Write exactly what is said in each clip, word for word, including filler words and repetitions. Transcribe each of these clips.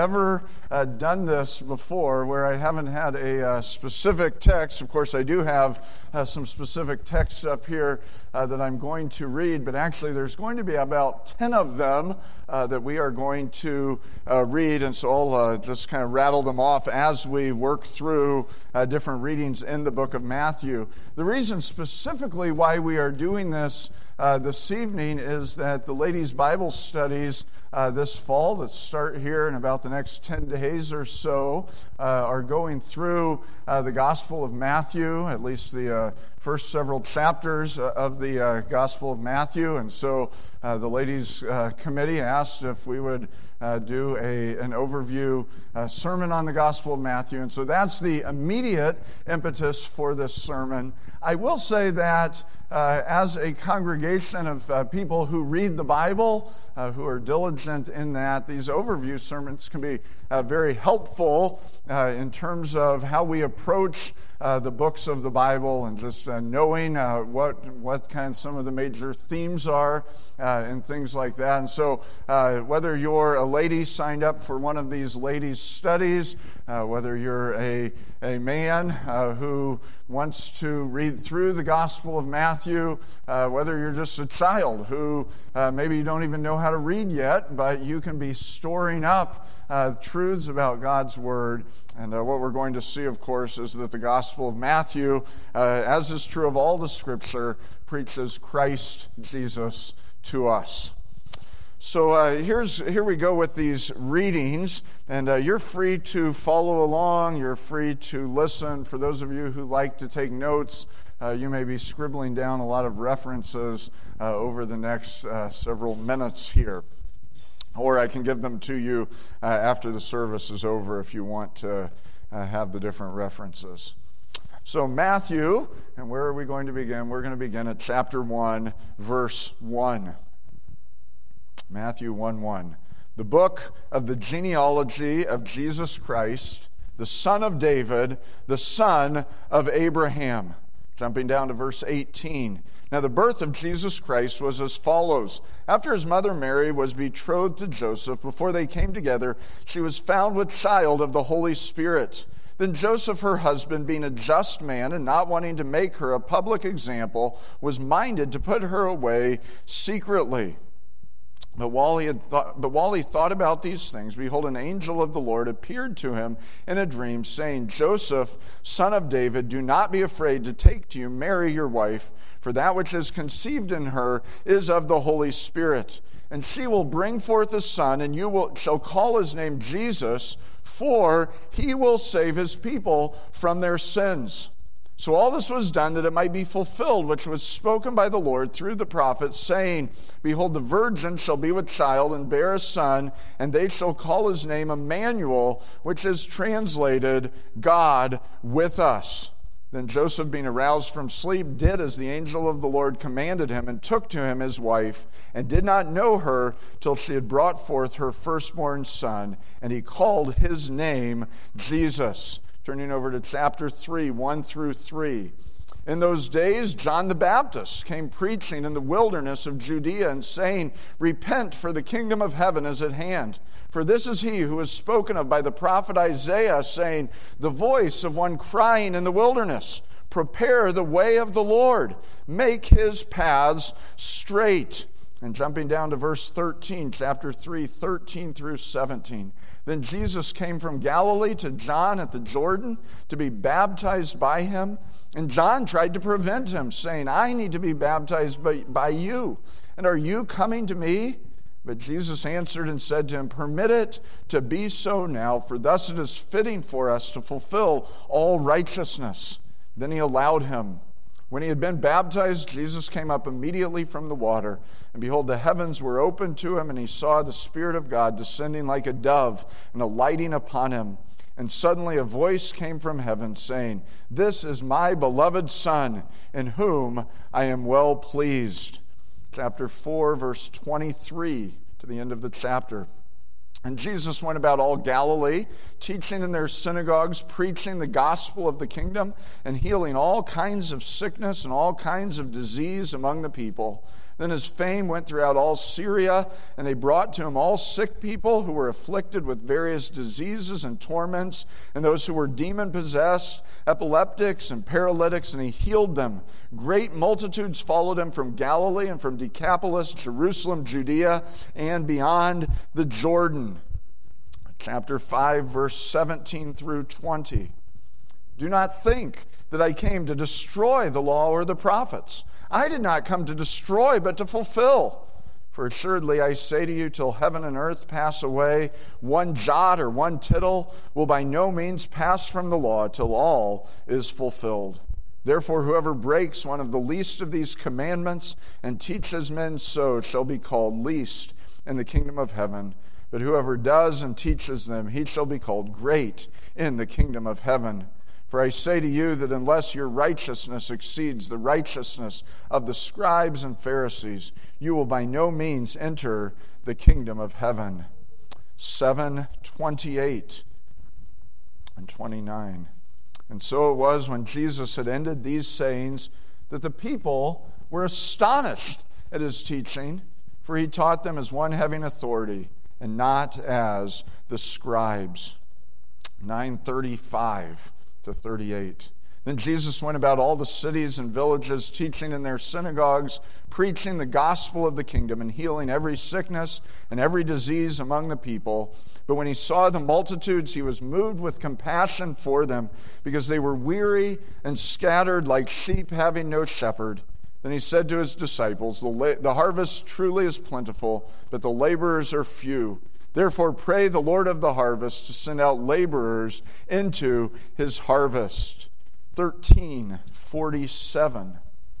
Ever uh, done this before where I haven't had a uh, specific text. Of course, I do have uh, some specific texts up here uh, that I'm going to read, but actually there's going to be about ten of them uh, that we are going to uh, read, and so I'll uh, just kind of rattle them off as we work through uh, different readings in the book of Matthew. The reason specifically why we are doing this uh, this evening is that the ladies' Bible studies Uh, this fall that start here in about the next ten days or so uh, are going through uh, the Gospel of Matthew, at least the uh, first several chapters of the uh, Gospel of Matthew. And so uh, the ladies' uh, committee asked if we would uh, do a an overview uh, sermon on the Gospel of Matthew. And so that's the immediate impetus for this sermon. I will say that uh, as a congregation of uh, people who read the Bible, uh, who are diligent in that, these overview sermons can be uh, very helpful uh, in terms of how we approach uh, the books of the Bible and just uh, knowing uh, what what kind of some of the major themes are uh, and things like that. And so uh, whether you're a lady signed up for one of these ladies' studies, uh, whether you're a, a man uh, who wants to read through the Gospel of Matthew, uh, whether you're just a child who uh, maybe you don't even know how to read yet, but you can be storing up uh, truths about God's Word. And uh, what we're going to see, of course, is that the Gospel of Matthew, uh, as is true of all the Scripture, preaches Christ Jesus to us. So uh, here's here we go with these readings, and uh, you're free to follow along. You're free to listen. For those of you who like to take notes, uh, you may be scribbling down a lot of references uh, over the next uh, several minutes here. Or I can give them to you uh, after the service is over if you want to uh, have the different references. So Matthew, and where are we going to begin? We're going to begin at chapter one, verse one. Matthew one one. The book of the genealogy of Jesus Christ, the son of David, the son of Abraham. Jumping down to verse eighteen. Now the birth of Jesus Christ was as follows. After his mother Mary was betrothed to Joseph, before they came together, she was found with child of the Holy Spirit. Then Joseph, her husband, being a just man and not wanting to make her a public example, was minded to put her away secretly. But while he had thought, but while he thought about these things, behold, an angel of the Lord appeared to him in a dream, saying, Joseph, son of David, do not be afraid to take to you Mary your wife, for that which is conceived in her is of the Holy Spirit. And she will bring forth a son, and you will shall call his name Jesus, for he will save his people from their sins. So all this was done that it might be fulfilled, which was spoken by the Lord through the prophets, saying, Behold, the virgin shall be with child and bear a son, and they shall call his name Emmanuel, which is translated, God with us. Then Joseph, being aroused from sleep, did as the angel of the Lord commanded him, and took to him his wife, and did not know her till she had brought forth her firstborn son, and he called his name Jesus. Turning over to chapter three, one through three. In those days, John the Baptist came preaching in the wilderness of Judea and saying, Repent, for the kingdom of heaven is at hand. For this is he who was spoken of by the prophet Isaiah, saying, The voice of one crying in the wilderness, Prepare the way of the Lord, make his paths straight. And jumping down to verse thirteen, chapter three, thirteen through seventeen. Then Jesus came from Galilee to John at the Jordan to be baptized by him. And John tried to prevent him, saying, I need to be baptized by, by you, and are you coming to me? But Jesus answered and said to him, Permit it to be so now, for thus it is fitting for us to fulfill all righteousness. Then he allowed him. When he had been baptized, Jesus came up immediately from the water, and behold, the heavens were opened to him, and he saw the Spirit of God descending like a dove and alighting upon him. And suddenly a voice came from heaven, saying, This is my beloved Son, in whom I am well pleased. Chapter four, verse twenty-three, to the end of the chapter. And Jesus went about all Galilee, teaching in their synagogues, preaching the gospel of the kingdom, and healing all kinds of sickness and all kinds of disease among the people. Then his fame went throughout all Syria, and they brought to him all sick people who were afflicted with various diseases and torments, and those who were demon-possessed, epileptics and paralytics, and he healed them. Great multitudes followed him from Galilee and from Decapolis, Jerusalem, Judea, and beyond the Jordan. Chapter five, verse seventeen through twenty. Do not think that I came to destroy the law or the prophets. I did not come to destroy, but to fulfill. For assuredly I say to you, till heaven and earth pass away, one jot or one tittle will by no means pass from the law till all is fulfilled. Therefore whoever breaks one of the least of these commandments and teaches men so shall be called least in the kingdom of heaven. But whoever does and teaches them, he shall be called great in the kingdom of heaven. For I say to you that unless your righteousness exceeds the righteousness of the scribes and Pharisees, you will by no means enter the kingdom of heaven. seven twenty-eight and twenty-nine. And so it was when Jesus had ended these sayings that the people were astonished at his teaching, for he taught them as one having authority and not as the scribes. nine thirty-five to thirty-eight. Then Jesus went about all the cities and villages, teaching in their synagogues, preaching the gospel of the kingdom, and healing every sickness and every disease among the people. But when he saw the multitudes, he was moved with compassion for them, because they were weary and scattered like sheep having no shepherd. Then he said to his disciples, The, la- the harvest truly is plentiful, but the laborers are few. Therefore pray the Lord of the harvest to send out laborers into his harvest. thirteen forty-seven.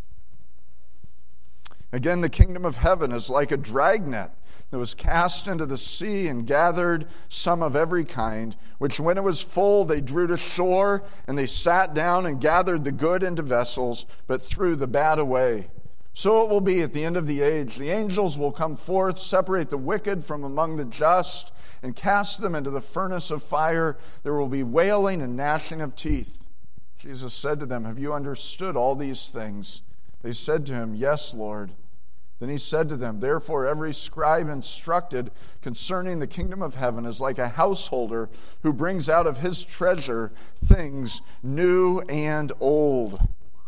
Again, the kingdom of heaven is like a dragnet that was cast into the sea and gathered some of every kind, which when it was full they drew to shore, and they sat down and gathered the good into vessels, but threw the bad away. So it will be at the end of the age. The angels will come forth, separate the wicked from among the just, and cast them into the furnace of fire. There will be wailing and gnashing of teeth. Jesus said to them, Have you understood all these things? They said to him, Yes, Lord. Then he said to them, Therefore every scribe instructed concerning the kingdom of heaven is like a householder who brings out of his treasure things new and old.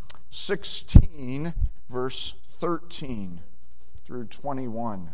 sixteen verse thirteen through twenty-one.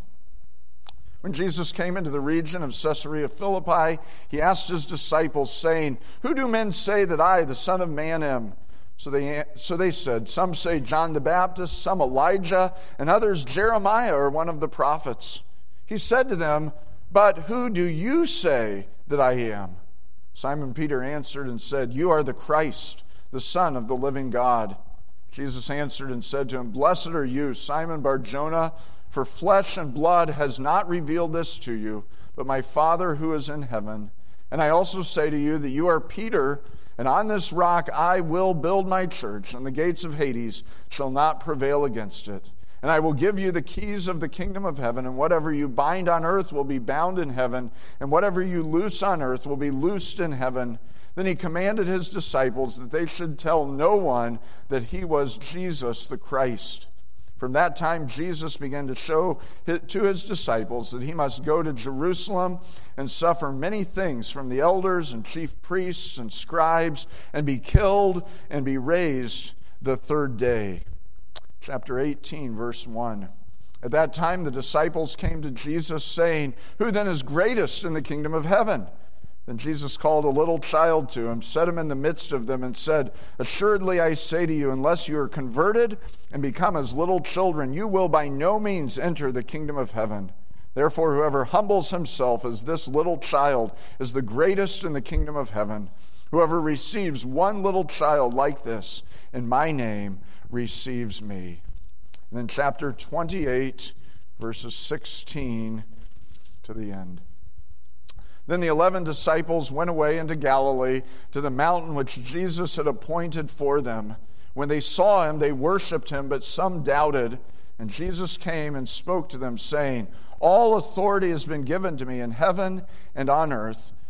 When Jesus came into the region of Caesarea Philippi, he asked his disciples, saying, Who do men say that I, the Son of Man, am? So they, so they said, Some say John the Baptist, some Elijah, and others Jeremiah or one of the prophets. He said to them, But who do you say that I am? Simon Peter answered and said, You are the Christ, the Son of the living God. Jesus answered and said to him, Blessed are you, Simon Bar-Jonah, for flesh and blood has not revealed this to you, but my Father who is in heaven. And I also say to you that you are Peter, and on this rock I will build my church, and the gates of Hades shall not prevail against it. And I will give you the keys of the kingdom of heaven, and whatever you bind on earth will be bound in heaven, and whatever you loose on earth will be loosed in heaven. Then he commanded his disciples that they should tell no one that he was Jesus the Christ. From that time, Jesus began to show to his disciples that he must go to Jerusalem and suffer many things from the elders and chief priests and scribes, and be killed and be raised the third day. Chapter eighteen, verse one. At that time, the disciples came to Jesus, saying, Who then is greatest in the kingdom of heaven? Then Jesus called a little child to him, set him in the midst of them, and said, Assuredly I say to you, unless you are converted and become as little children, you will by no means enter the kingdom of heaven. Therefore, whoever humbles himself as this little child is the greatest in the kingdom of heaven. Whoever receives one little child like this in my name receives me. And then chapter twenty-eight, verses sixteen to the end. Then the eleven disciples went away into Galilee to the mountain which Jesus had appointed for them. When they saw him, they worshipped him, but some doubted. And Jesus came and spoke to them, saying, All authority has been given to me in heaven and on earth.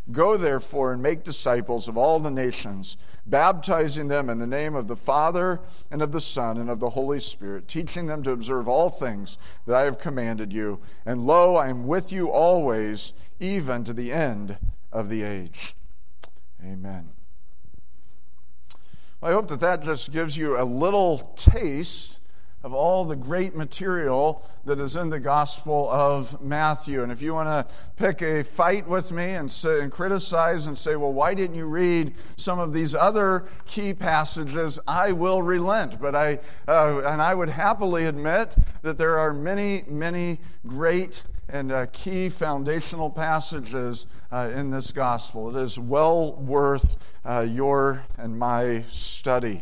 Go therefore and make disciples of all the nations, baptizing them in the name of the Father and of the Son and of the Holy Spirit, teaching them to observe all things that I have commanded you. And lo, I am with you always, even to the end of the age. Amen. Well, I hope that that just gives you a little taste of all the great material that is in the Gospel of Matthew. And if you want to pick a fight with me and, say, and criticize and say, well, why didn't you read some of these other key passages, I will relent. But I, uh, and I would happily admit that there are many, many great and uh, key foundational passages uh, in this Gospel. It is well worth uh, your and my study.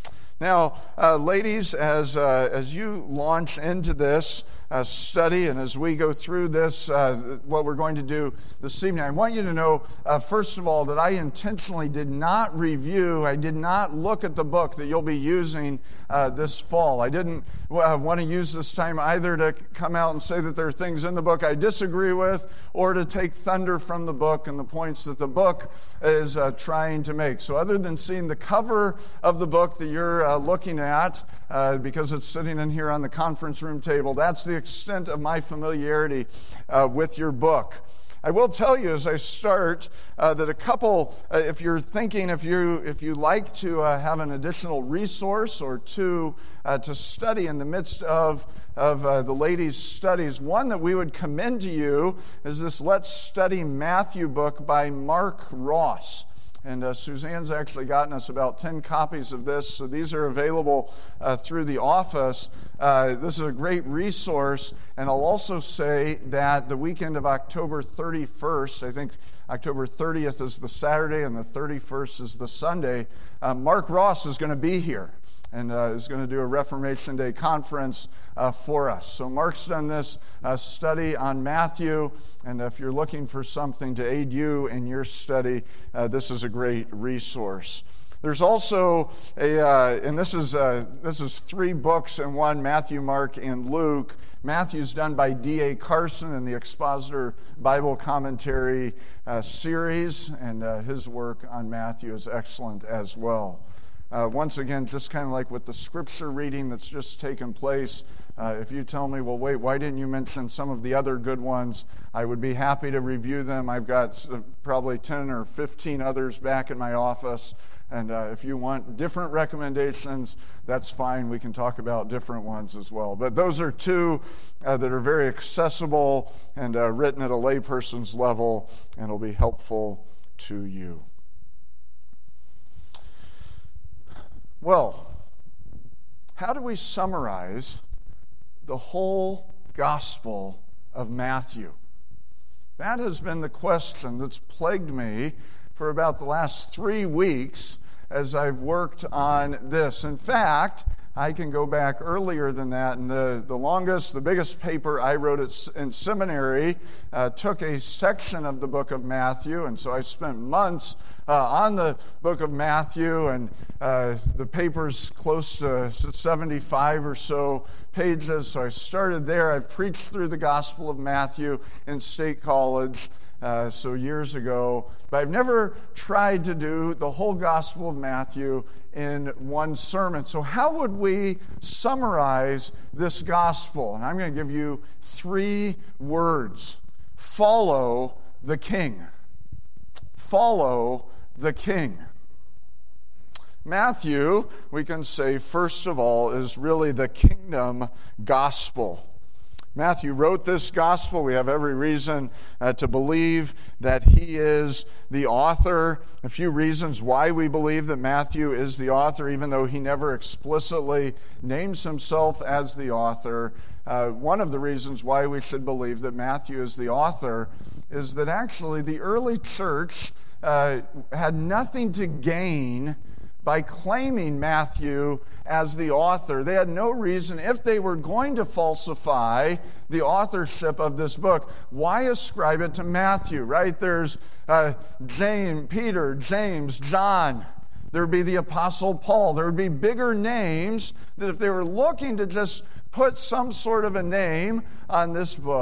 Now, uh, ladies, as uh, as you launch into this uh, study and as we go through this, uh, what we're going to do this evening, I want you to know, uh, first of all, that I intentionally did not review, I did not look at the book that you'll be using uh, this fall. I didn't uh, want to use this time either to come out and say that there are things in the book I disagree with or to take thunder from the book and the points that the book is uh, trying to make. So other than seeing the cover of the book that you're uh, looking at, uh, because it's sitting in here on the conference room table, that's the extent of my familiarity uh, with your book. I will tell you as I start uh, that a couple, uh, if you're thinking, if you if you like to uh, have an additional resource or two uh, to study in the midst of, of uh, the ladies' studies, one that we would commend to you is this Let's Study Matthew book by Mark Ross. And uh, Suzanne's actually gotten us about ten copies of this, so these are available uh, through the office. Uh, this is a great resource, and I'll also say that the weekend of October thirty-first, I think October thirtieth is the Saturday and the thirty-first is the Sunday, uh, Mark Ross is going to be here and uh, is going to do a Reformation Day conference uh, for us. So Mark's done this uh, study on Matthew, and if you're looking for something to aid you in your study, uh, this is a great resource. There's also a, uh, and this is uh, this is three books in one, Matthew, Mark, and Luke. Matthew's done by D A Carson in the Expositor Bible Commentary uh, series, and uh, his work on Matthew is excellent as well. Uh, once again, just kind of like with the scripture reading that's just taken place, uh, if you tell me, well, wait, why didn't you mention some of the other good ones? I would be happy to review them. I've got uh, probably ten or fifteen others back in my office. And uh, if you want different recommendations, that's fine. We can talk about different ones as well. But those are two uh, that are very accessible and uh, written at a layperson's level and will be helpful to you. Well, how do we summarize the whole Gospel of Matthew? That has been the question that's plagued me for about the last three weeks as I've worked on this. In fact, I can go back earlier than that, and the, the longest, the biggest paper I wrote at, in seminary uh, took a section of the book of Matthew, and so I spent months uh, on the book of Matthew, and uh, the paper's close to seventy-five or so pages, so I started there. I've preached through the Gospel of Matthew in State College, Uh, so years ago, but I've never tried to do the whole Gospel of Matthew in one sermon. So how would we summarize this Gospel? And I'm going to give you three words. Follow the King. Follow the King. Matthew, we can say, first of all, is really the kingdom gospel. Matthew wrote this gospel. We have every reason uh, to believe that he is the author. A few reasons why we believe that Matthew is the author, even though he never explicitly names himself as the author. Uh, one of the reasons why we should believe that Matthew is the author is that actually the early church uh, had nothing to gain by claiming Matthew as the author. They had no reason, if they were going to falsify the authorship of this book, why ascribe it to Matthew, right? There's uh, James, Peter, James, John. There would be the Apostle Paul. There would be bigger names that if they were looking to just put some sort of a name on this book,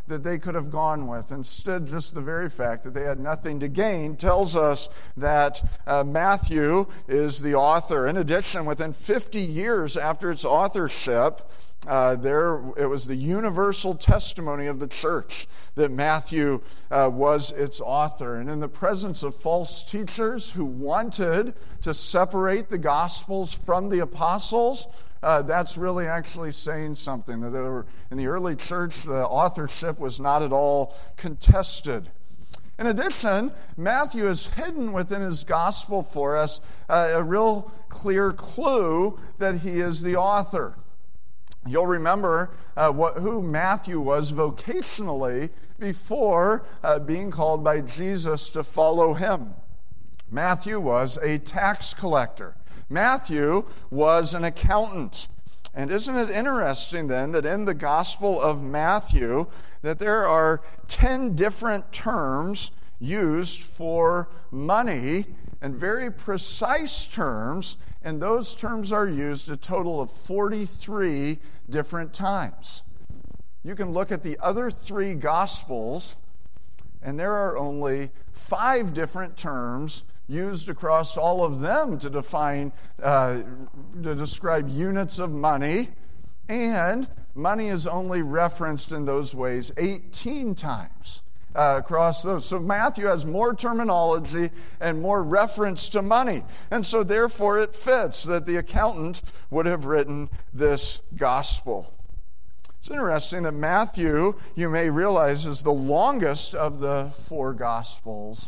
that they could have gone with. Instead, just the very fact that they had nothing to gain tells us that uh, Matthew is the author. In addition, within fifty years after its authorship, Uh, there, it was the universal testimony of the church that Matthew uh, was its author. And in the presence of false teachers who wanted to separate the Gospels from the apostles, uh, that's really actually saying something. That there were, in the early church, the authorship was not at all contested. In addition, Matthew has hidden within his gospel for us uh, a real clear clue that he is the author. You'll remember uh, what, who Matthew was vocationally before uh, being called by Jesus to follow him. Matthew was a tax collector. Matthew was an accountant. And isn't it interesting then that in the Gospel of Matthew that there are ten different terms used for money, and very precise terms, and those terms are used a total of forty-three different times. You can look at the other three Gospels, and there are only five different terms used across all of them to define, uh, to describe units of money, and money is only referenced in those ways eighteen times. Uh, across those. So Matthew has more terminology and more reference to money. And so therefore it fits that the accountant would have written this gospel. It's interesting that Matthew, you may realize, is the longest of the four gospels,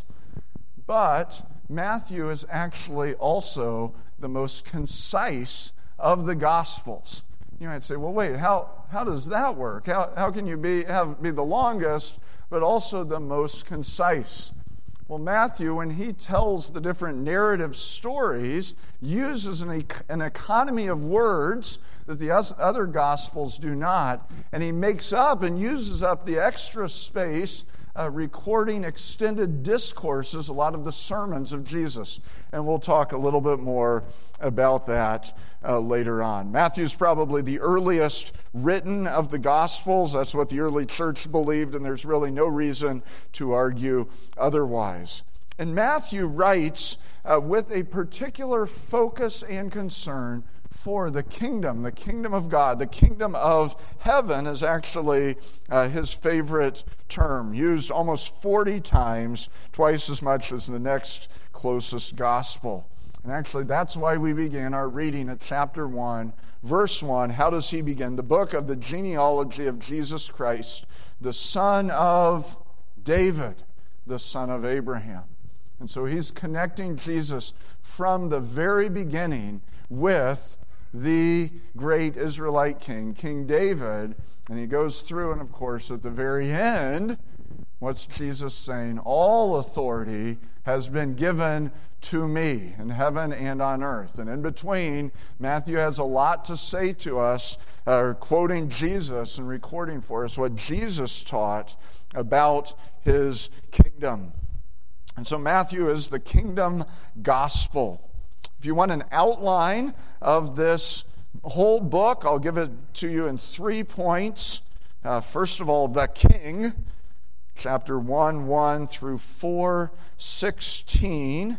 but Matthew is actually also the most concise of the gospels. You might say, well, wait, how, how does that work? How, how can you be, have, be the longest but also the most concise? Well, Matthew, when he tells the different narrative stories, uses an, an economy of words that the other Gospels do not, and he makes up and uses up the extra space uh, recording extended discourses, a lot of the sermons of Jesus. And we'll talk a little bit more about that uh, later on. Matthew's probably the earliest written of the Gospels. That's what the early church believed, and there's really no reason to argue otherwise. And Matthew writes uh, with a particular focus and concern for the kingdom, the kingdom of God. The kingdom of heaven is actually uh, his favorite term, used almost forty times, twice as much as the next closest gospel. And actually, that's why we begin our reading at chapter one, verse one. How does he begin? The book of the genealogy of Jesus Christ, the son of David, the son of Abraham. And so he's connecting Jesus from the very beginning with the great Israelite king, King David. And he goes through, and of course, at the very end, what's Jesus saying? All authority has been given to me in heaven and on earth. And in between, Matthew has a lot to say to us, uh, quoting Jesus and recording for us what Jesus taught about his kingdom. And so Matthew is the kingdom gospel. If you want an outline of this whole book, I'll give it to you in three points. Uh, first of all, the king, chapter one, one through four, sixteen.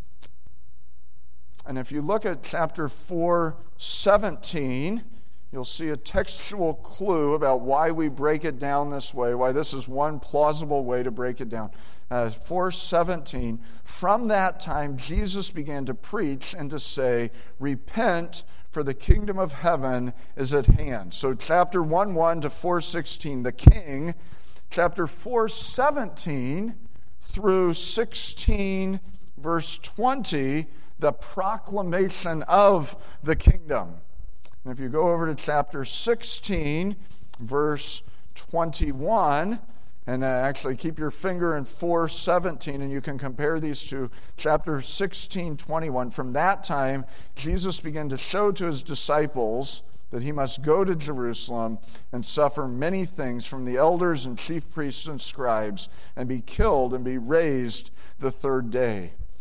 And if you look at chapter four, seventeen, you'll see a textual clue about why we break it down this way, why this is one plausible way to break it down. Uh, four seventeen, from that time Jesus began to preach and to say, repent, for the kingdom of heaven is at hand. So chapter one, one to four sixteen, the king. Chapter four seventeen through sixteen, verse twenty, the proclamation of the kingdom. And if you go over to chapter sixteen, verse twenty-one, and uh, actually keep your finger in four seventeen, and you can compare these to chapter sixteen, twenty-one. From that time, Jesus began to show to his disciples that he must go to Jerusalem and suffer many things from the elders and chief priests and scribes, and be killed and be raised the third day.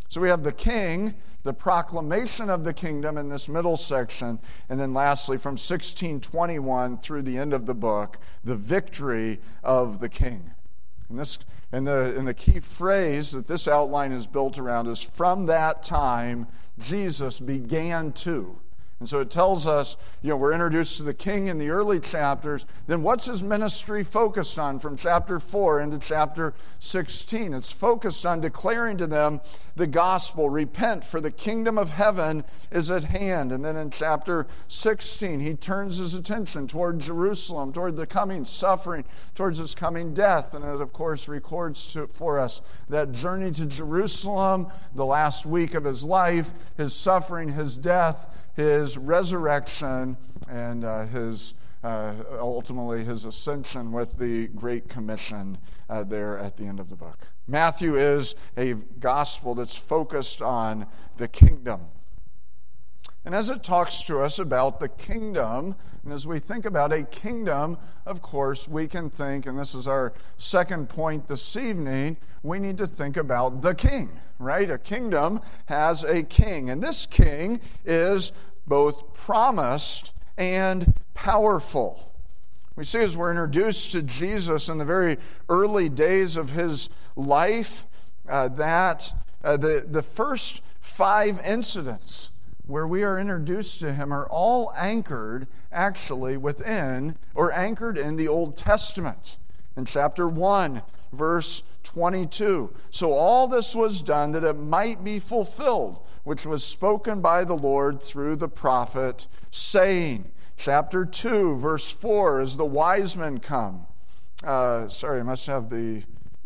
So we have the king, the proclamation of the kingdom in this middle section, and then lastly, from sixteen twenty-one through the end of the book, the victory of the king. And this, and the and the key phrase that this outline is built around is, from that time, Jesus began to. And so it tells us, you know, we're introduced to the king in the early chapters. Then what's his ministry focused on from chapter four into chapter sixteen? It's focused on declaring to them the gospel. Repent, for the kingdom of heaven is at hand. And then in chapter sixteen, he turns his attention toward Jerusalem, toward the coming suffering, towards his coming death. And it, of course, records to, for us that journey to Jerusalem, the last week of his life, his suffering, his death, his resurrection, and uh, his uh, ultimately his ascension with the Great Commission uh, there at the end of the book. Matthew is a gospel that's focused on the kingdom. And as it talks to us about the kingdom, and as we think about a kingdom, of course, we can think, and this is our second point this evening, we need to think about the king, right? A kingdom has a king, and this king is both promised and powerful. We see as we're introduced to Jesus in the very early days of his life, uh, that uh, the, the first five incidents where we are introduced to him are all anchored actually within, or anchored in the Old Testament. In chapter one, verse twenty-two, so all this was done that it might be fulfilled, which was spoken by the Lord through the prophet, saying. Chapter two, verse four, as the wise men come. Uh, sorry, I must have the...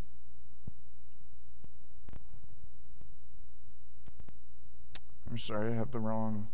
I'm sorry, I have the wrong...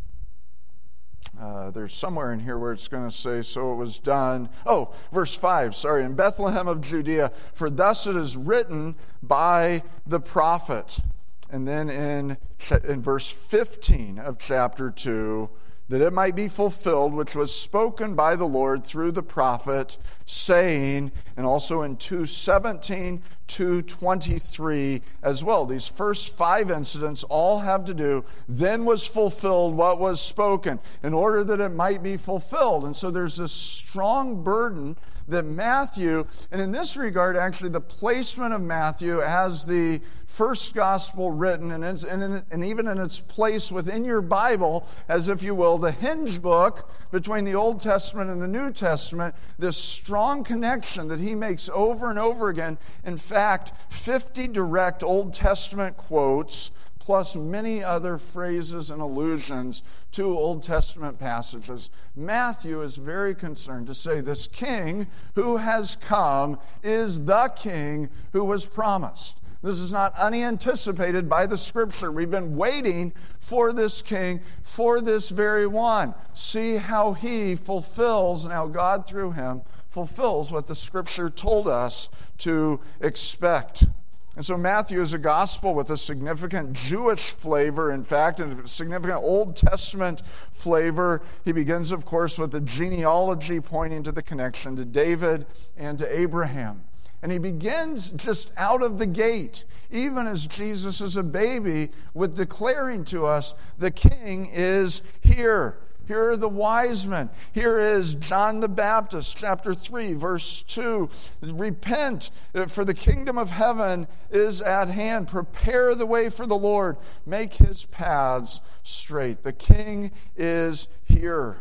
Uh, there's somewhere in here where it's going to say, so it was done. Oh, verse five, sorry. In Bethlehem of Judea, for thus it is written by the prophet. And then in, in verse fifteen of chapter two, that it might be fulfilled, which was spoken by the Lord through the prophet, saying, and also in two seventeen, two twenty-three as well. These first five incidents all have to do, then was fulfilled what was spoken, in order that it might be fulfilled. And so there's this strong burden that Matthew, and in this regard, actually, the placement of Matthew as the first gospel written, and, and, and even in its place within your Bible, as if you will, the hinge book between the Old Testament and the New Testament, this strong connection that he makes over and over again. In fact, fifty direct Old Testament quotes, plus many other phrases and allusions to Old Testament passages. Matthew is very concerned to say this king who has come is the king who was promised. This is not unanticipated by the Scripture. We've been waiting for this king, for this very one. See how he fulfills, and how God through him fulfills what the Scripture told us to expect. And so Matthew is a gospel with a significant Jewish flavor, in fact, and a significant Old Testament flavor. He begins, of course, with the genealogy pointing to the connection to David and to Abraham. And he begins just out of the gate, even as Jesus is a baby, with declaring to us, the king is here. Here are the wise men. Here is John the Baptist, chapter three, verse two. Repent, for the kingdom of heaven is at hand. Prepare the way for the Lord. Make his paths straight. The king is here.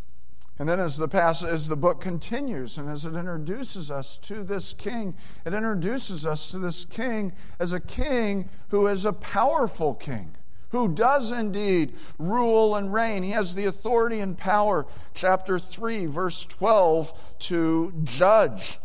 And then as the passage, as the book continues, and as it introduces us to this king, it introduces us to this king as a king who is a powerful king, who does indeed rule and reign. He has the authority and power, chapter three, verse twelve, to judge.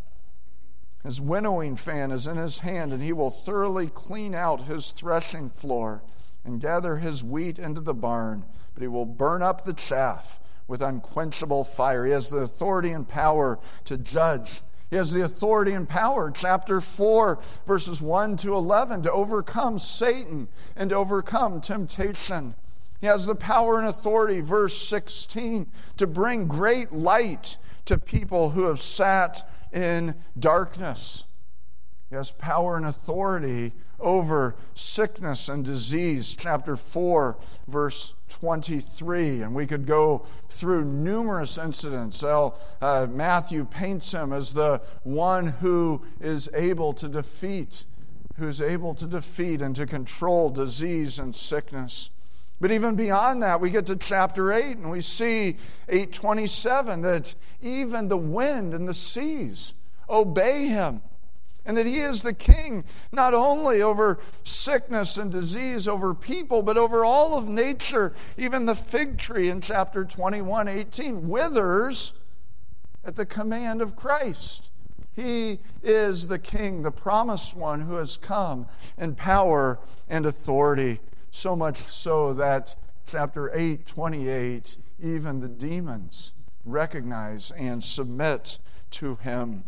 His winnowing fan is in his hand, and he will thoroughly clean out his threshing floor and gather his wheat into the barn, but he will burn up the chaff with unquenchable fire. He has the authority and power to judge. He has the authority and power, chapter four, verses one to eleven, to overcome Satan and to overcome temptation. He has the power and authority, verse sixteen, to bring great light to people who have sat in darkness. He has power and authority over sickness and disease. Chapter four, verse twenty-three. And we could go through numerous incidents. How uh, Matthew paints him as the one who is able to defeat, who is able to defeat and to control disease and sickness. But even beyond that, we get to chapter eight, and we see eight twenty-seven that even the wind and the seas obey him. And that he is the king, not only over sickness and disease, over people, but over all of nature. Even the fig tree in chapter twenty-one, eighteen withers at the command of Christ. He is the king, the promised one who has come in power and authority. So much so that chapter eight, twenty-eight, even the demons recognize and submit to him.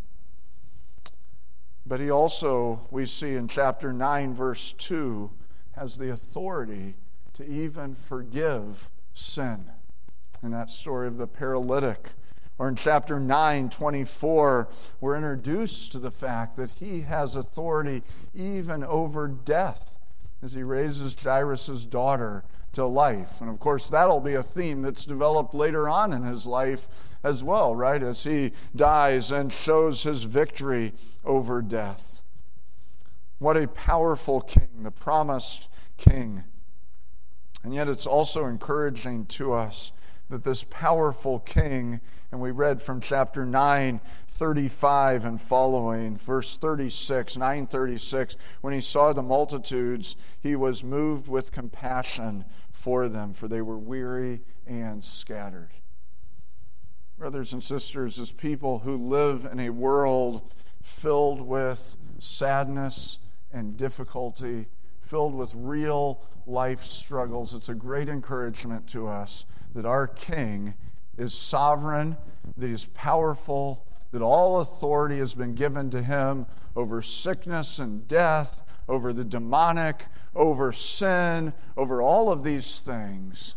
But he also, we see in chapter nine, verse two, has the authority to even forgive sin. In that story of the paralytic. Or in chapter nine, twenty-four, we're introduced to the fact that he has authority even over death as he raises Jairus' daughter to life. And of course, that'll be a theme that's developed later on in his life as well, right? As he dies and shows his victory over death. What a powerful king, the promised king. And yet it's also encouraging to us that this powerful king, and we read from chapter nine, thirty-five and following, verse thirty-six, nine thirty-six, when he saw the multitudes, he was moved with compassion for them, for they were weary and scattered. Brothers and sisters, as people who live in a world filled with sadness and difficulty, filled with real life struggles, it's a great encouragement to us that our King is sovereign, that he is powerful, that all authority has been given to him over sickness and death, over the demonic, over sin, over all of these things.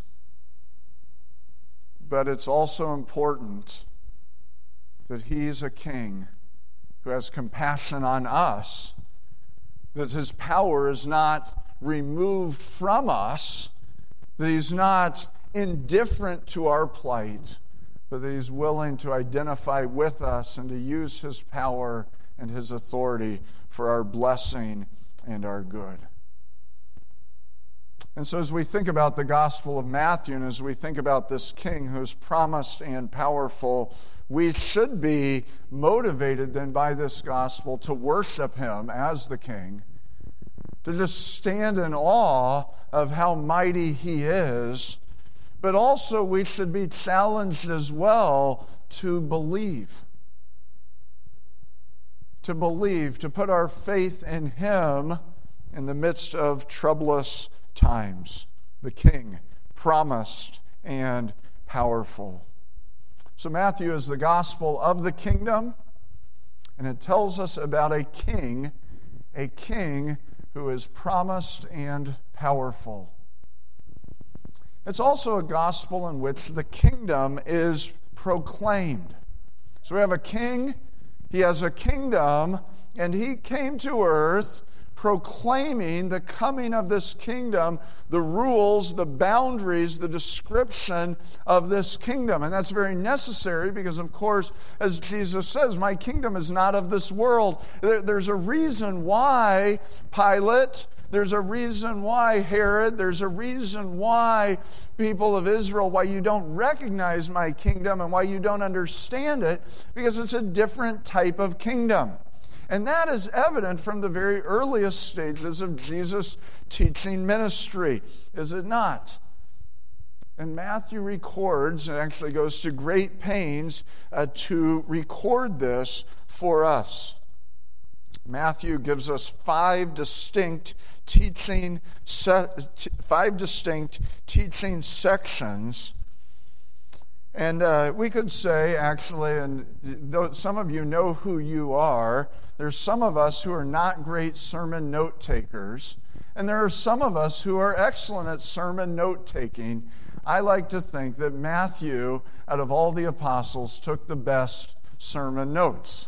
But it's also important that he's a king who has compassion on us, that his power is not removed from us, that he's not indifferent to our plight, but that he's willing to identify with us and to use his power and his authority for our blessing and our good. And so as we think about the Gospel of Matthew, and as we think about this king who's promised and powerful, we should be motivated then by this gospel to worship him as the king, to just stand in awe of how mighty he is. But also we should be challenged as well to believe. To believe, to put our faith in him in the midst of troublous times. The King, promised and powerful. So Matthew is the gospel of the kingdom, and it tells us about a king, a king who is promised and powerful. It's also a gospel in which the kingdom is proclaimed. So we have a king, he has a kingdom, and he came to earth proclaiming the coming of this kingdom, the rules, the boundaries, the description of this kingdom. And that's very necessary because, of course, as Jesus says, my kingdom is not of this world. There's a reason why Pilate, there's a reason why Herod, there's a reason why people of Israel, why you don't recognize my kingdom and why you don't understand it, because it's a different type of kingdom. And that is evident from the very earliest stages of Jesus' teaching ministry, is it not? And Matthew records, and actually goes to great pains uh, to record this for us. Matthew gives us five distinct teaching, se- five distinct teaching sections. And uh, we could say, actually, and though some of you know who you are, there's some of us who are not great sermon note takers, and there are some of us who are excellent at sermon note taking. I like to think that Matthew, out of all the apostles, took the best sermon notes.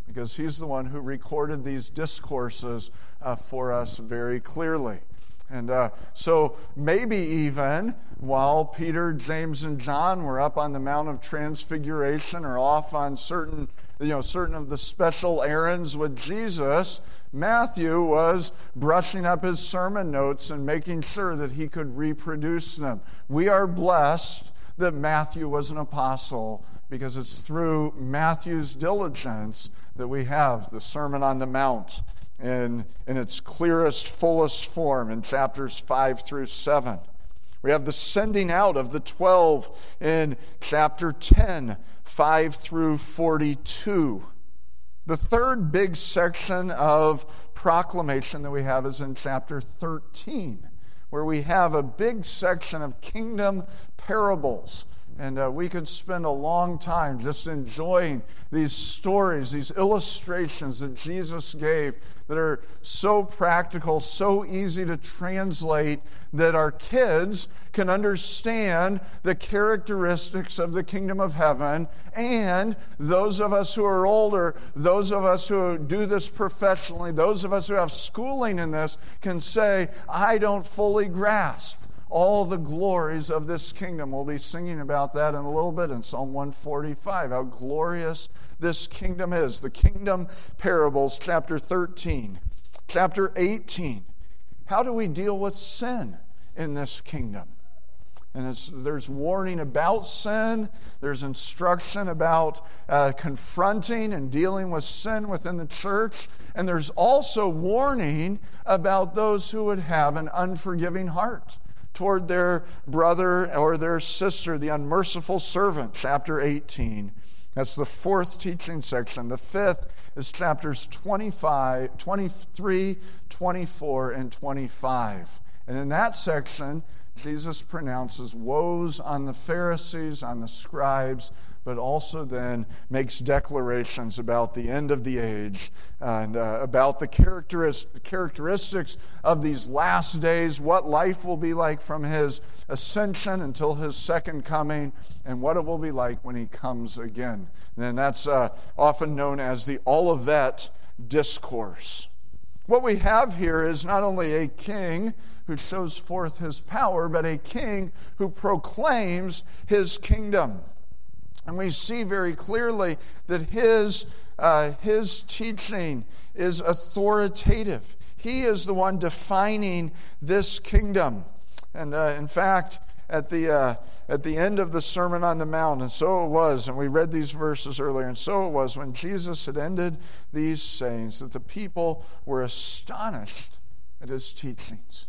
because he's the one who recorded these discourses uh, for us very clearly. And uh, so maybe even while Peter, James, and John were up on the Mount of Transfiguration or off on certain, you know, certain of the special errands with Jesus, Matthew was brushing up his sermon notes and making sure that he could reproduce them. We are blessed that Matthew was an apostle, because it's through Matthew's diligence that we have the Sermon on the Mount in, in its clearest, fullest form in chapters five through seven. We have the sending out of the twelve in chapter ten, five through forty-two. The third big section of proclamation that we have is in chapter thirteen, where we have a big section of kingdom parables. And uh, we could spend a long time just enjoying these stories, these illustrations that Jesus gave that are so practical, so easy to translate, that our kids can understand the characteristics of the kingdom of heaven. And those of us who are older, those of us who do this professionally, those of us who have schooling in this can say, I don't fully grasp all the glories of this kingdom. We'll be singing about that in a little bit in Psalm one forty-five, how glorious this kingdom is. The kingdom parables, chapter thirteen. Chapter eighteen, how do we deal with sin in this kingdom? And it's, there's warning about sin. There's instruction about uh, confronting and dealing with sin within the church. And there's also warning about those who would have an unforgiving heart toward their brother or their sister, the unmerciful servant, chapter eighteen. That's the fourth teaching section. The fifth is chapters twenty-five, twenty-three, twenty-four, and twenty-five. And in that section, Jesus pronounces woes on the Pharisees, on the scribes, but also then makes declarations about the end of the age and uh, about the characteris- characteristics of these last days, what life will be like from his ascension until his second coming, and what it will be like when he comes again. And that's uh, often known as the Olivet Discourse. What we have here is not only a king who shows forth his power, but a king who proclaims his kingdom. And we see very clearly that his, uh, his teaching is authoritative. He is the one defining this kingdom. And uh, in fact, at the, uh, at the end of the Sermon on the Mount, and so it was, and we read these verses earlier, and so it was when Jesus had ended these sayings, that the people were astonished at his teachings.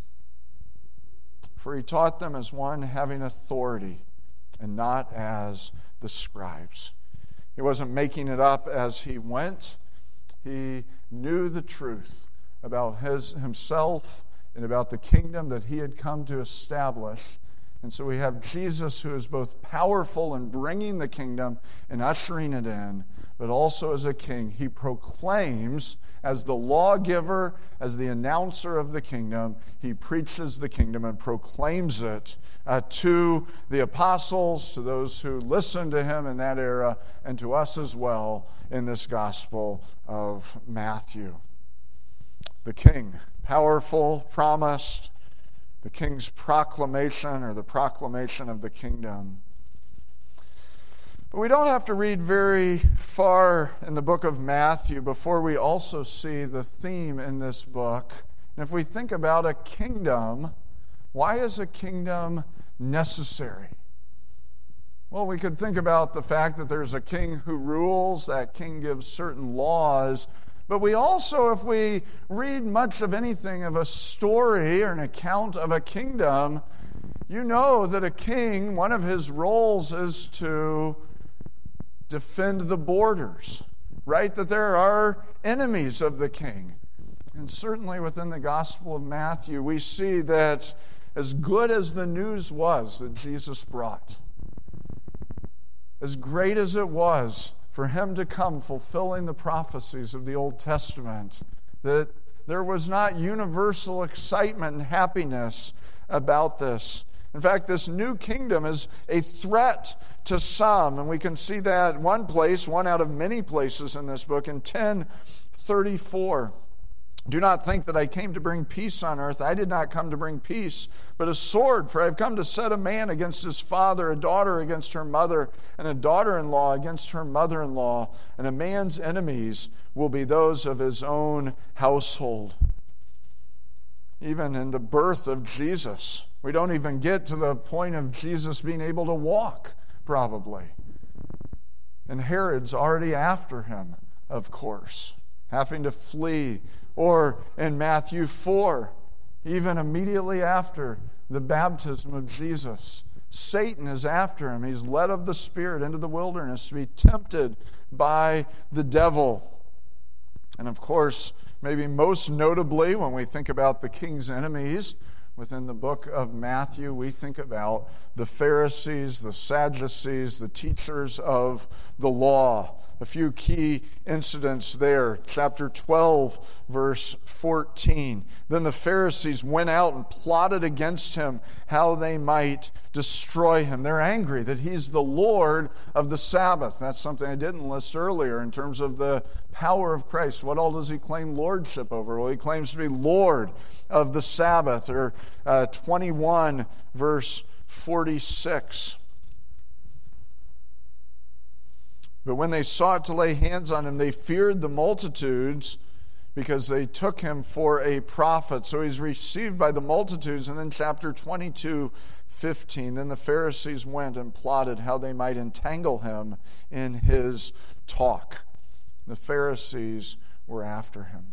For he taught them as one having authority, and not as the scribes. He wasn't making it up as he went. He knew the truth about his himself and about the kingdom that he had come to establish. And so we have Jesus, who is both powerful in bringing the kingdom and ushering it in, but also as a king. He proclaims, as the lawgiver, as the announcer of the kingdom, he preaches the kingdom and proclaims it uh, to the apostles, to those who listened to him in that era, and to us as well in this gospel of Matthew. The king, powerful, promised, the king's proclamation, or the proclamation of the kingdom. But we don't have to read very far in the book of Matthew before we also see the theme in this book. And if we think about a kingdom, why is a kingdom necessary? Well, we could think about the fact that there's a king who rules, that king gives certain laws. But we also, if we read much of anything of a story or an account of a kingdom, you know that a king, one of his roles is to defend the borders, right? That there are enemies of the king. And certainly within the Gospel of Matthew, we see that as good as the news was that Jesus brought, as great as it was for him to come fulfilling the prophecies of the Old Testament, that there was not universal excitement and happiness about this. In fact, this new kingdom is a threat to some, and we can see that one place, one out of many places in this book, in ten thirty-four. Do not think that I came to bring peace on earth. I did not come to bring peace, but a sword. For I have come to set a man against his father, a daughter against her mother, and a daughter-in-law against her mother-in-law. And a man's enemies will be those of his own household. Even in the birth of Jesus, we don't even get to the point of Jesus being able to walk, probably. And Herod's already after him, of course, having to flee. Or in Matthew four, even immediately after the baptism of Jesus, Satan is after him. He's led of the Spirit into the wilderness to be tempted by the devil. And of course, maybe most notably, when we think about the king's enemies within the book of Matthew, we think about the Pharisees, the Sadducees, the teachers of the law. A few key incidents there. Chapter twelve, verse fourteen. Then the Pharisees went out and plotted against him how they might destroy him. They're angry that he's the Lord of the Sabbath. That's something I didn't list earlier in terms of the power of Christ. What all does he claim lordship over? Well, he claims to be Lord of the Sabbath. Or uh, twenty-one, verse forty-six. But when they sought to lay hands on him, they feared the multitudes because they took him for a prophet. So he's received by the multitudes. And then chapter twenty-two, fifteen, then the Pharisees went and plotted how they might entangle him in his talk. The Pharisees were after him.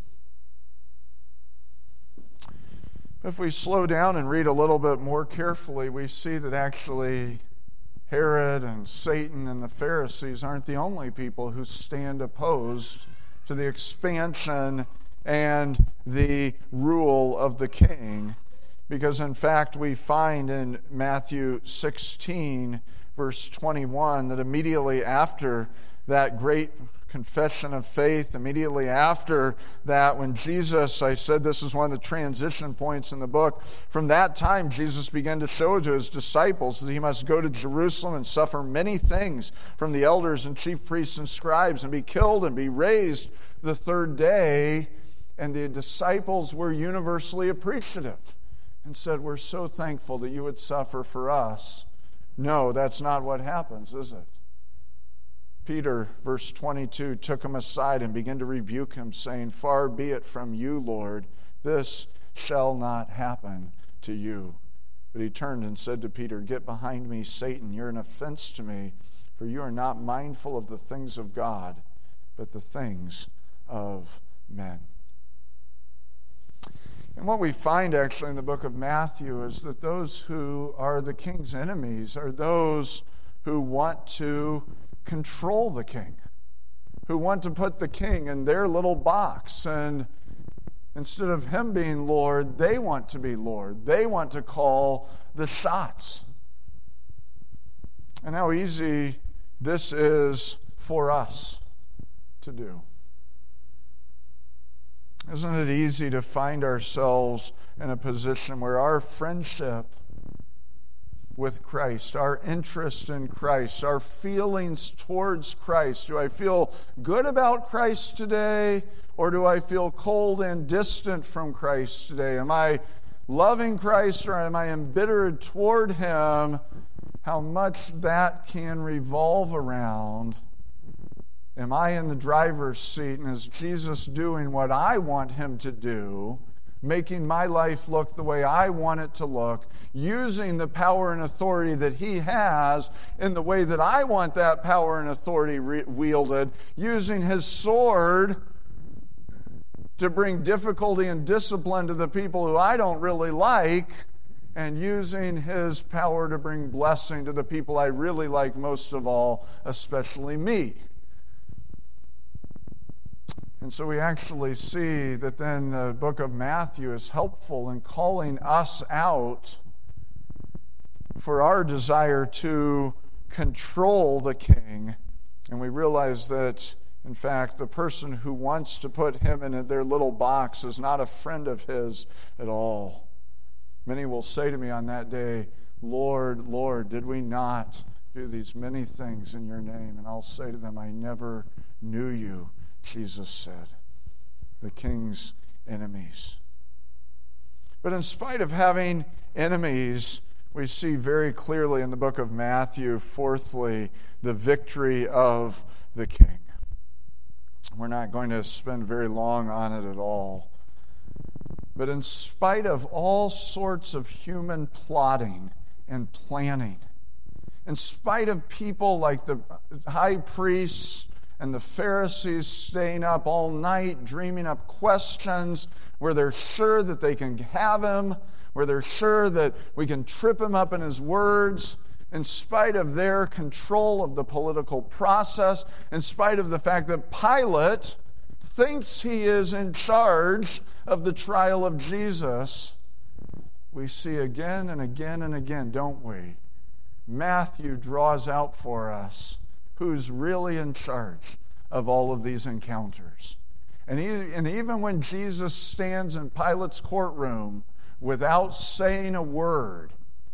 If we slow down and read a little bit more carefully, we see that actually Herod and Satan and the Pharisees aren't the only people who stand opposed to the expansion and the rule of the king. Because in fact, we find in Matthew sixteen, verse twenty-one, that immediately after that great confession of faith, immediately after that, when Jesus, I said this is one of the transition points in the book, from that time Jesus began to show to his disciples that he must go to Jerusalem and suffer many things from the elders and chief priests and scribes and be killed and be raised the third day. And the disciples were universally appreciative and said, we're so thankful that you would suffer for us. No, that's not what happens, is it? Peter, verse twenty-two, took him aside and began to rebuke him, saying, far be it from you, Lord, this shall not happen to you. But he turned and said to Peter, get behind me, Satan, you're an offense to me, for you are not mindful of the things of God, but the things of men. And what we find actually in the book of Matthew is that those who are the king's enemies are those who want to control the king, who want to put the king in their little box. And instead of him being Lord, they want to be Lord. They want to call the shots. And how easy this is for us to do. Isn't it easy to find ourselves in a position where our friendship with Christ, our interest in Christ, our feelings towards Christ. Do I feel good about Christ today, or do I feel cold and distant from Christ today? Am I loving Christ, or am I embittered toward him? How much that can revolve around, am I in the driver's seat, and is Jesus doing what I want him to do, making my life look the way I want it to look, using the power and authority that he has in the way that I want that power and authority re- wielded, using his sword to bring difficulty and discipline to the people who I don't really like, and using his power to bring blessing to the people I really like most of all, especially me. And so we actually see that then the book of Matthew is helpful in calling us out for our desire to control the king. And we realize that, in fact, the person who wants to put him in their little box is not a friend of his at all. Many will say to me on that day, Lord, Lord, did we not do these many things in your name? And I'll say to them, I never knew you, Jesus said. The king's enemies. But in spite of having enemies, we see very clearly in the book of Matthew, fourthly, the victory of the king. We're not going to spend very long on it at all. But in spite of all sorts of human plotting and planning, in spite of people like the high priests and the Pharisees staying up all night dreaming up questions where they're sure that they can have him, where they're sure that we can trip him up in his words, in spite of their control of the political process, in spite of the fact that Pilate thinks he is in charge of the trial of Jesus, we see again and again and again, don't we? Matthew draws out for us who's really in charge of all of these encounters. And, he, and even when Jesus stands in Pilate's courtroom without saying a word,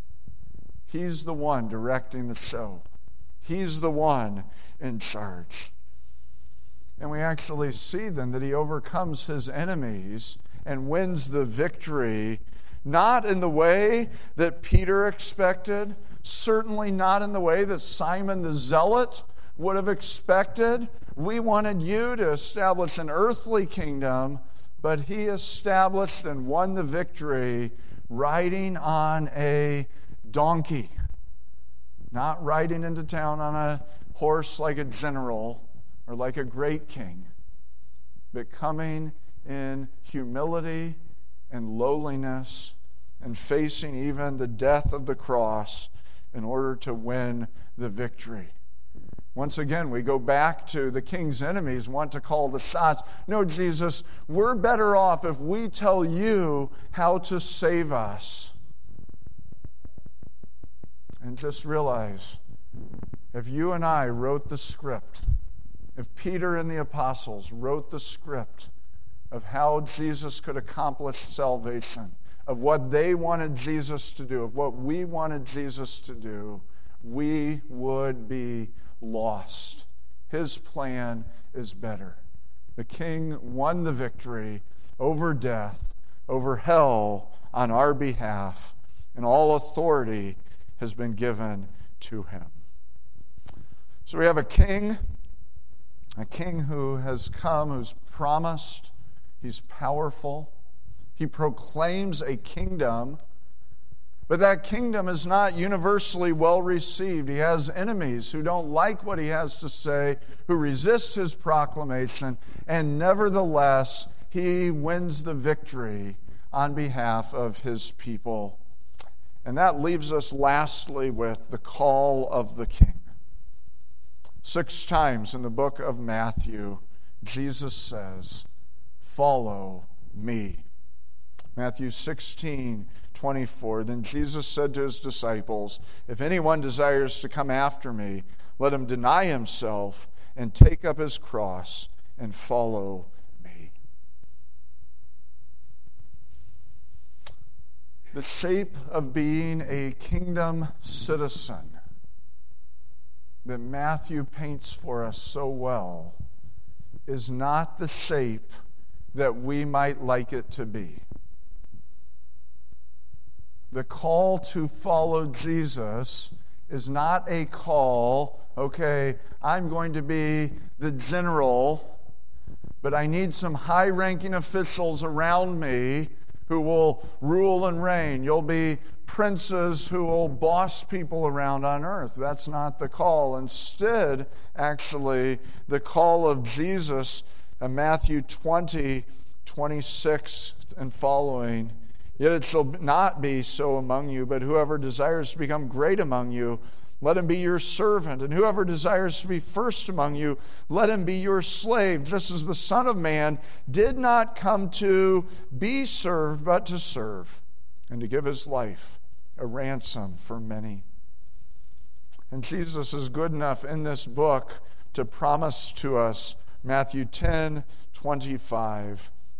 he's the one directing the show. He's the one in charge. And we actually see then that he overcomes his enemies and wins the victory, not in the way that Peter expected, certainly not in the way that Simon the Zealot would have expected. We wanted you to establish an earthly kingdom, but he established and won the victory riding on a donkey, not riding into town on a horse like a general or like a great king, but coming in humility and lowliness and facing even the death of the cross in order to win the victory. Once again, we go back to the king's enemies want to call the shots. No, Jesus, we're better off if we tell you how to save us. And just realize, if you and I wrote the script, if Peter and the apostles wrote the script of how Jesus could accomplish salvation, of what they wanted Jesus to do, of what we wanted Jesus to do, we would be lost. His plan is better. The king won the victory over death, over hell on our behalf, and all authority has been given to him. So we have a king, a king who has come, who's promised, he's powerful, he proclaims a kingdom, but that kingdom is not universally well received. He has enemies who don't like what he has to say, who resist his proclamation, and nevertheless, he wins the victory on behalf of his people. And that leaves us lastly with the call of the king. Six times in the book of Matthew, Jesus says, "Follow me." Matthew sixteen twenty-four. Then Jesus said to his disciples, "If anyone desires to come after me, let him deny himself and take up his cross and follow me." The shape of being a kingdom citizen that Matthew paints for us so well is not the shape that we might like it to be. The call to follow Jesus is not a call, okay, I'm going to be the general, but I need some high-ranking officials around me who will rule and reign. You'll be princes who will boss people around on earth. That's not the call. Instead, actually, the call of Jesus in Matthew twenty, twenty-six and following, "Yet it shall not be so among you, but whoever desires to become great among you, let him be your servant. And whoever desires to be first among you, let him be your slave, just as the Son of Man did not come to be served, but to serve, and to give his life a ransom for many." And Jesus is good enough in this book to promise to us Matthew ten twenty-five,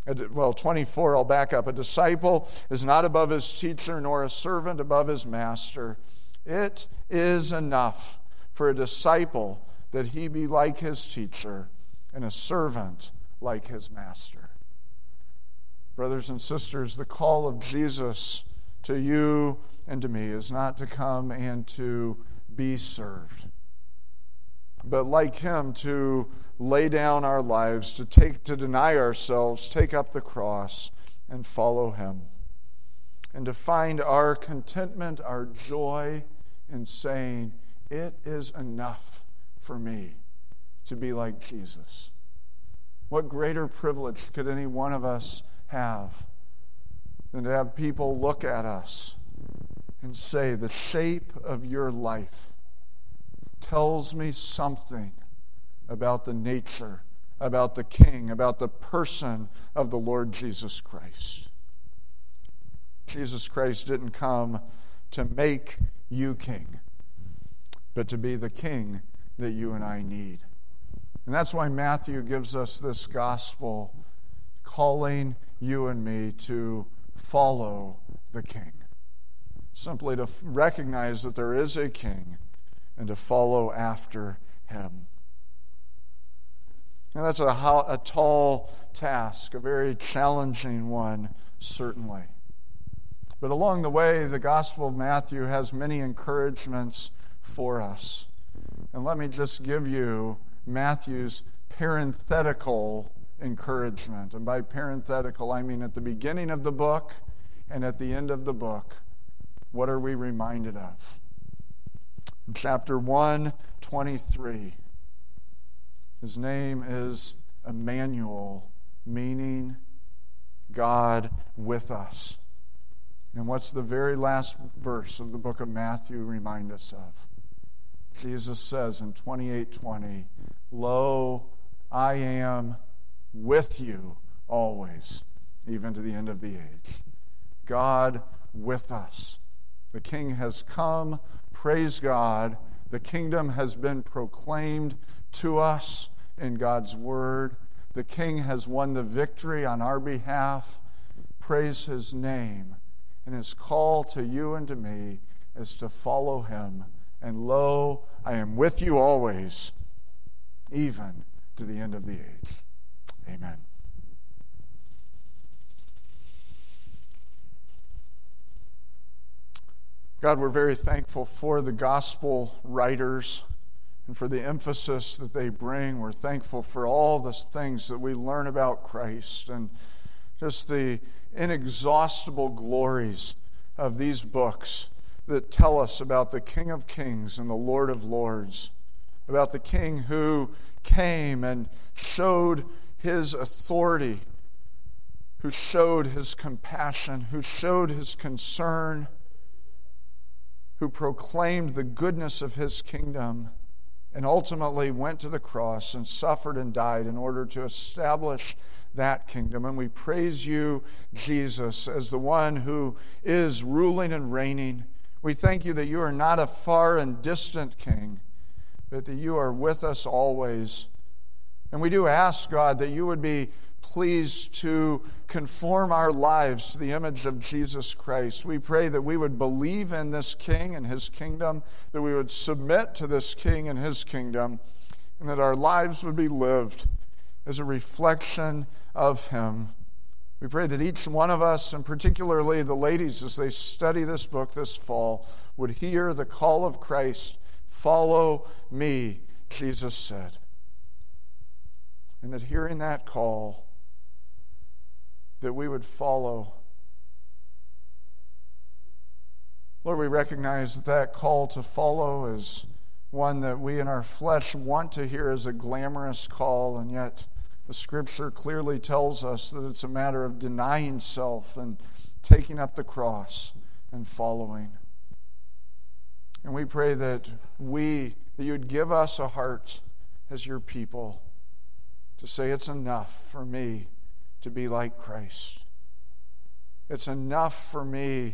Well, twenty-four, I'll back up. A disciple is not above his teacher, nor a servant above his master. It is enough for a disciple that he be like his teacher and a servant like his master. Brothers and sisters, the call of Jesus to you and to me is not to come and to be served, but like him to lay down our lives, to take, to deny ourselves, take up the cross, and follow him. And to find our contentment, our joy in saying, it is enough for me to be like Jesus. What greater privilege could any one of us have than to have people look at us and say, the shape of your life tells me something about the nature, about the King, about the person of the Lord Jesus Christ. Jesus Christ didn't come to make you king, but to be the king that you and I need. And that's why Matthew gives us this gospel calling you and me to follow the king. Simply to recognize that there is a king and to follow after him. And that's a, a tall task, a very challenging one, certainly. But along the way, the Gospel of Matthew has many encouragements for us. And let me just give you Matthew's parenthetical encouragement. And by parenthetical, I mean at the beginning of the book and at the end of the book. What are we reminded of? In chapter one twenty-three, his name is Emmanuel, meaning God with us. And what's the very last verse of the book of Matthew remind us of? Jesus says in twenty-eight twenty, "Lo, I am with you always, even to the end of the age." God with us. The King has come. Praise God. The kingdom has been proclaimed to us in God's word. The King has won the victory on our behalf. Praise his name. And his call to you and to me is to follow him. And lo, I am with you always, even to the end of the age. Amen. God, we're very thankful for the gospel writers and for the emphasis that they bring. We're thankful for all the things that we learn about Christ and just the inexhaustible glories of these books that tell us about the King of Kings and the Lord of Lords, about the King who came and showed his authority, who showed his compassion, who showed his concern, who proclaimed the goodness of his kingdom, and ultimately went to the cross and suffered and died in order to establish that kingdom. And we praise you, Jesus, as the one who is ruling and reigning. We thank you that you are not a far and distant king, but that you are with us always. And we do ask, God, that you would be pleased to conform our lives to the image of Jesus Christ. We pray that we would believe in this King and his kingdom, that we would submit to this King and his kingdom, and that our lives would be lived as a reflection of him. We pray that each one of us, and particularly the ladies as they study this book this fall, would hear the call of Christ, "Follow me," Jesus said. And that hearing that call, that we would follow. Lord, we recognize that that call to follow is one that we in our flesh want to hear as a glamorous call, and yet the Scripture clearly tells us that it's a matter of denying self and taking up the cross and following. And we pray that we, that you would give us a heart as your people to say it's enough for me to be like Christ. It's enough for me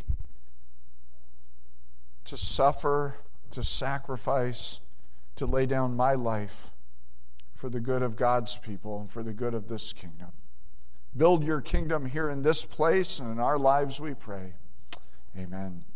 to suffer, to sacrifice, to lay down my life for the good of God's people and for the good of this kingdom. build your kingdom here in this place and in our lives, we pray. Amen.